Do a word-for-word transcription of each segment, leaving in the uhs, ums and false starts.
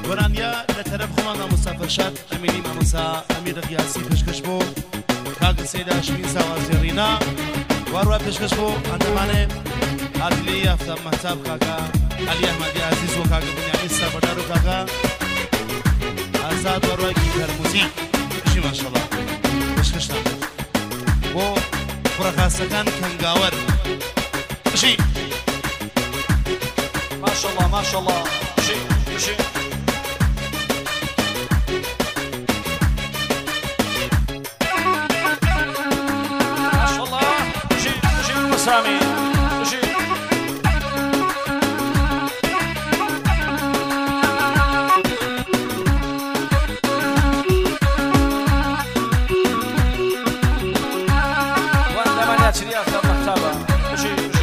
گۆرانیا لە تەرەف خۆمان مامۆستا فەرشاد ئەمینی مامۆستا ئەمیر ڕیاسی پێشکەش بۆ کاک سەیدا هاشمی زاوازی ڕینا واروە پێشکەش بۆ ئەندەمانێ ئاتلی ئەفتاب مەهتاب کاکا عەلی ئەحمەدی عەزیز و کاکە بنیامی سەربەدار و کاکا ئازاد واروە گیتەرموزی ژی ماشەڵڵا پێشکەشتان بۆ کوڕەخاسەکان کەنگاوەر ژی ماشەڵڵا ماشەڵڵا ژی ژی سامي جي وانت من ياتي اكثر محتابه جي جي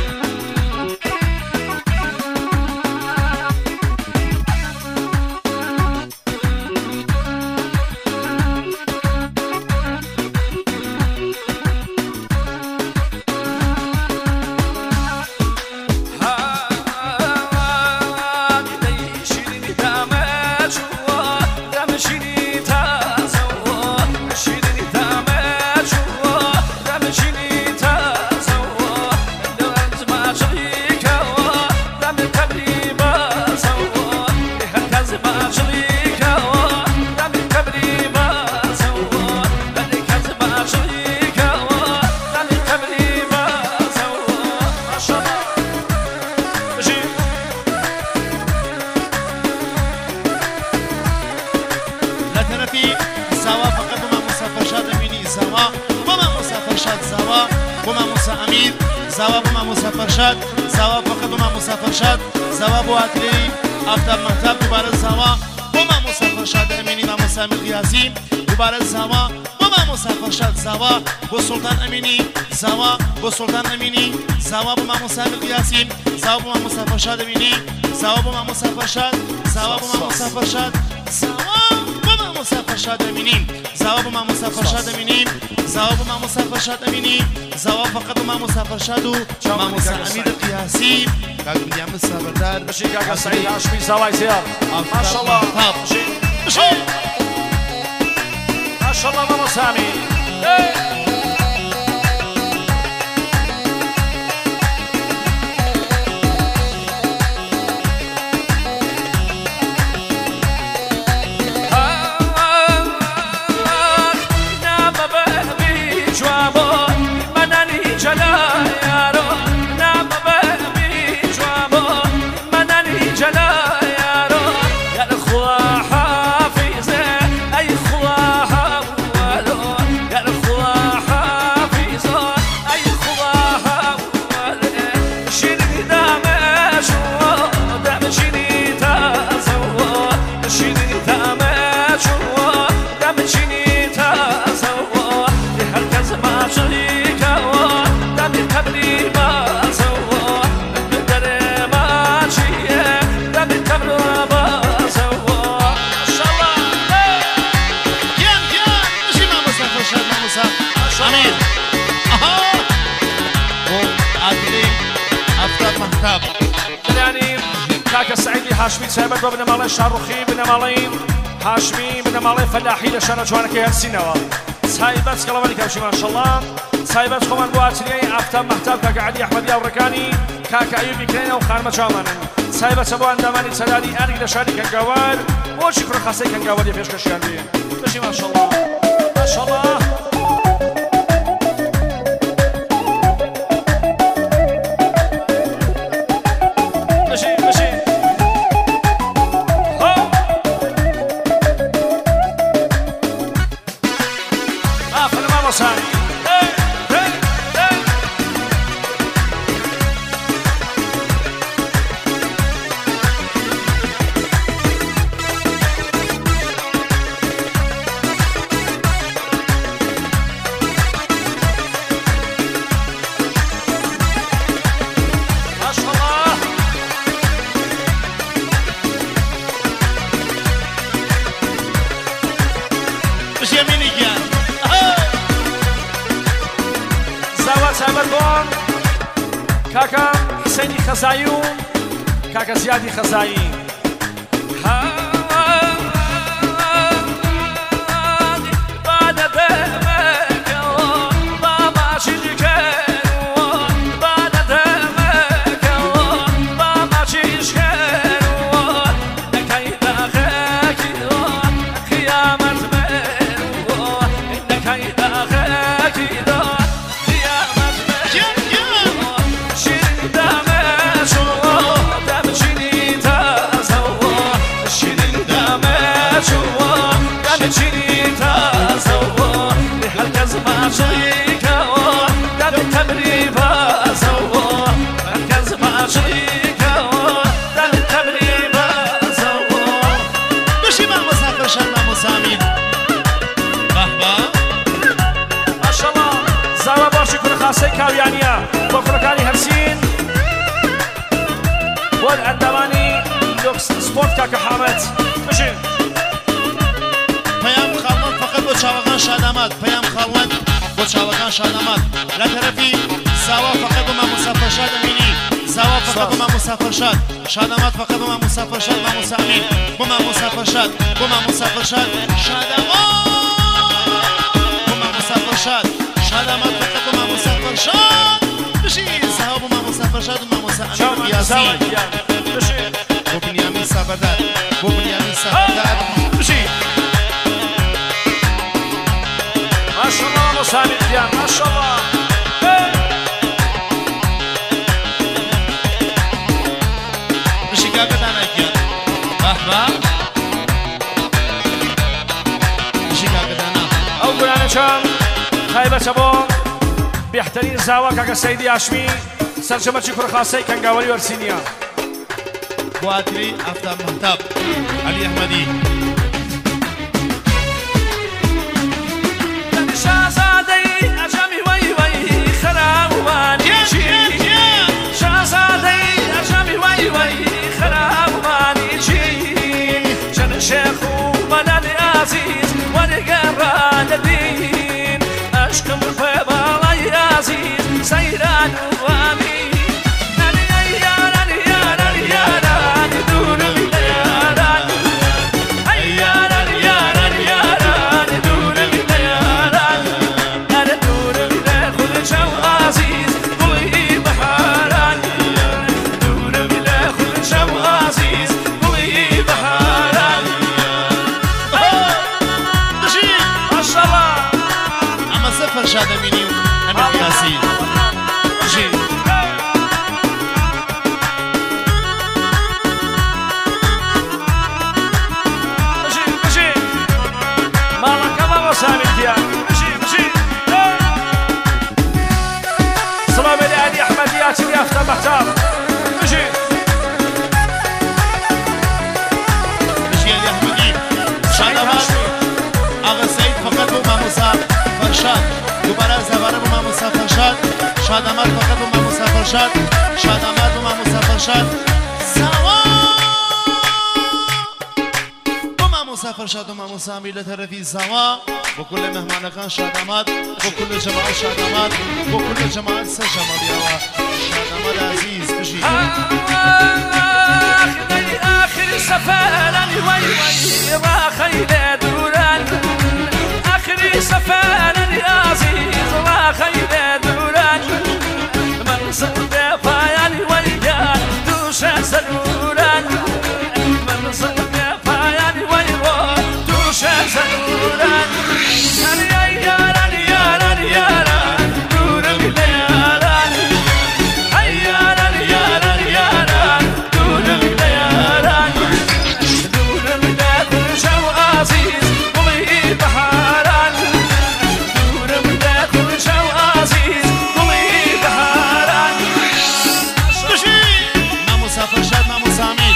زاوا بما مسافر شاد زاوا فقط بما مسافر شاد زاوا بو عقلي افتاب مهتاب دوباره زاوا بما مسافر شاد اميني ما مسامي القياسي دوباره زاوا بما مسافر شاد زاوا بو سلطان اميني زاوا بو سلطان اميني زاوا بما مسامي القياسي زاوا بما مسافر شاد اميني زاوا بما مسافر شاد زاوا بما مسافر شاد زاوا بما مسافر شاد اميني زاوا بما مسافر شاد اميني زاوا بما مسافر شاد اميني زاوا فقط بما مسافر شادو ما مسا امير القياسي كاك بنيامين سابردار ماشي كاكا سعيد هاشمي زاواي زيار ما شاء الله ماشي ماشي ما شاء الله ماما سامي كاكا سعيدي هاشمي سابت وابن مالي شاروخي بن مالي هاشمي بن مالي فلاحي لشارة جوانكي هالسينة سايبت كلامي كوشي ما شاء الله سايبت خمان بواتري افتاب مهتاب كاكا علي احمدي وركاني كاكا ايوبي كلينا وخان مجامان سايبت ابو انداماني سدادي ارق لشاري كنقاوار وشكرا خاصي كنقاوار يفيش كشيان بي ماشي ما شاء الله ما شاء الله كاكا حسيني خزايو كاكا زيادي خزايي ها تشيني تازوا مركز ماشيكا داد التمريبا زوا مركز ماشيكا داد التمريبا زوا بشي ما مسافر شاد ما مسامين بحبا ما شاء الله زوا باشي كل خاصي كاويانيا بكركاني هرسين والأندواني لوكس سبورت كاكا حامد بشي پەیام خاڵوان فقط بۆ چاوەکان شادامات پەیام خاڵوان بۆ چاوەکان شادامات لە تەرەفی زاوا فقط بۆ مامۆستا فەرشاد ئەمینی زاوا فقط بۆ مامۆستا فەرشاد شادامات فقط بۆ مامۆستا فەرشاد مامۆستا ئەمین بۆ مامۆستا فەرشاد بۆ مامۆستا فەرشاد شادامات بۆ مامۆستا فەرشاد شادامات فقط بۆ مامۆستا فەرشاد بشی زاوا بۆ مامۆستا فەرشاد و مامۆستا ئەمین یاسین بۆ بنیامین سابەردار بۆ بنیامین سابەردار بشی ما شاء الله مسامي ديان ما شاء الله بشي كاكدانا كيان بحبا بشي كاكدانا أول أنا شام خايبة شباب بيحترين زاوا كاكا سيدي هاشمي سرجمة شكر خاصي كان قاولي ورسينيا بواتري أفتاب مهتاب علي أحمدي شيخ ومنال عزيز ونقران الدين أشكم في بالي عزيز سيران وامين فرشاد أميني أمين ياسين جي بجي بجي مالك الله وسامي ديان بجي بجي سلام علي أحمد ياسين يا أفتح محتار بجي بجي علي أحمدي شادامات آغا سعيد فقط بو ماموسا فرشاد دوباره زباره بو ماموسا فرشاد شادامات فقط بو ماموسا فرشاد شادامات بو ماموسا فرشاد زوا بو ماموسا فرشاد و ماموسا امیر لطرفی زوا بو كل مهمانکان شادامات بو كل جماعت شادامات بو كل جماعت سه جمالیاوا شادامات عزیز بشی آخر سفراني وي وي راخي دوران آخر سفراني عزيز راخي دوران من صد فاياني ويان دوش زروران من صد فاياني ويان دوش زروران يا ياران ياران ياران دور بلياران ياران ياران ياران دور بلياران دور بلياران شو عزيز قوي بحاران دور بلياران شو عزيز قوي بحاران ماموسا فرشاد ماموسا امیر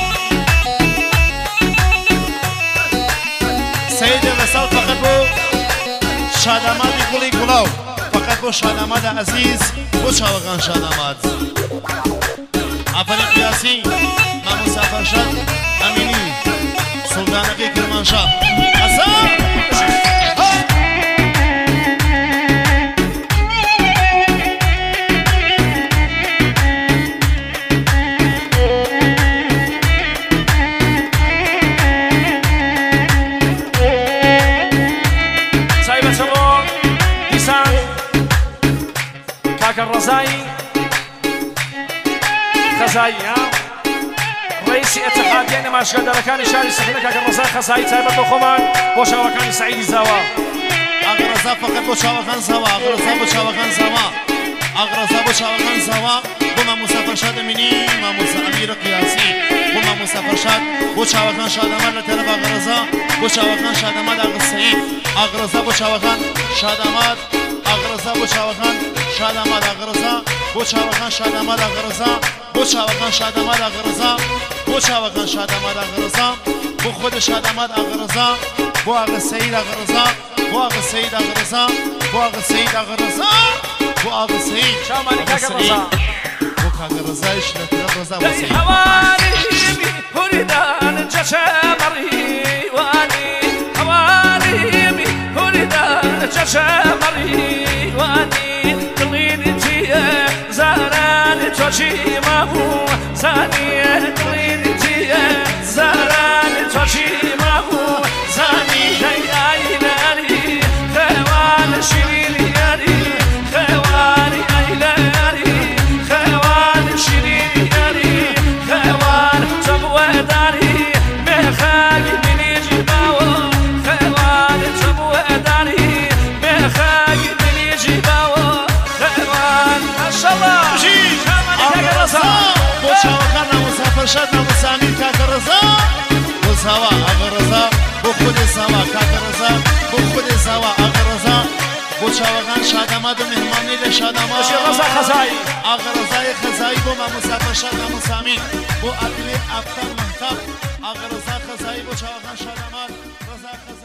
سيد الرسول فقط بو شادامات كلي كلاو فقط بو شادامات عزيز بو شاوغان شادامات افريق ياسين ماموسا فرشاد اميني سلطانقي كرمانشاه حسن الرزاي خزاي رئيس اتحادية ما شغل دركاني شاري سخنة كاك الرزاي خزاي تايبت وخمان بوشاوكاني سعيد زاوا أغرزا فقط بوشاوكان زاوا أغرزا بوشاوكان زاوا أغرزا بوشاوكان زاوا بۆ مامۆستا فەرشاد ئەمینی مامۆستا ئەمیر قیاسی بۆ مامۆستا فەرشاد بۆ چاوەکان شادەمان لە تەرەف ئاغەڕەزا بۆ چاوەکان شادەمات ئاغەسەعید ئاغەڕەزا بۆ چاوەکان شادەمات ئاغەڕەزا بۆ چاوەکان شادەمات ئاغەڕەزا بۆ چاوەکان شادەمات ئاغەڕەزا بۆ چاوەکان شادەمات ئاغەڕەزا بۆ چاوەکان شادەمات ئاغەڕەزا بۆ خۆدە شادەمات ئاغەڕەزا بۆ ئاغەسەعید ئاغەڕەزا بۆ ئاغەسەعید ئاغەڕەزا بۆ ئاغەسەعید ئاغەڕەزا بۆ ئاغەسەعید شامانی کاکەڕەزا بۆ کاکەڕەزایش لە تەرەف ڕەزا بۆ سەعید هەوارێمی هوریدان جەشەمەڕی وانی هەوارێمی هوریدان جەشەمەڕی وانی دڵینی چیە زارانی تۆچی مابوو زانی دڵینی چیە زارانی تۆچی مابوو زانی دەیلاری خێوان شیرینی یاری خێوانی ئەیلاری خێوان شیرینی یاری خێوان چەبوەداری بێخەگی منیژی باوە خێوان چەبوەداری بێخەگی منیژی باوە خێوان ماشەڵڵا بۆ چاوەکان نامۆستا فەرشاد مامۆستا ئەمیر کاکەڕەزا بۆ زاوا ئاغەڕەزا بۆ خودێ زاوا کاکەڕەزا بۆ خودێ زاوا ئاغەڕەزا بۆ چاوەکان شادەمات و مهمانی لە شادەمات ڕەزا خەزایی ئاغەڕەزای خەزایی بۆ مامۆستا فەرشاد مامۆستا ئەمیر بۆ ئەتلێ ئافتاب مەهتاب ئاغەڕەزا خەزایی بۆ چاوەکان شادەمات ڕەزا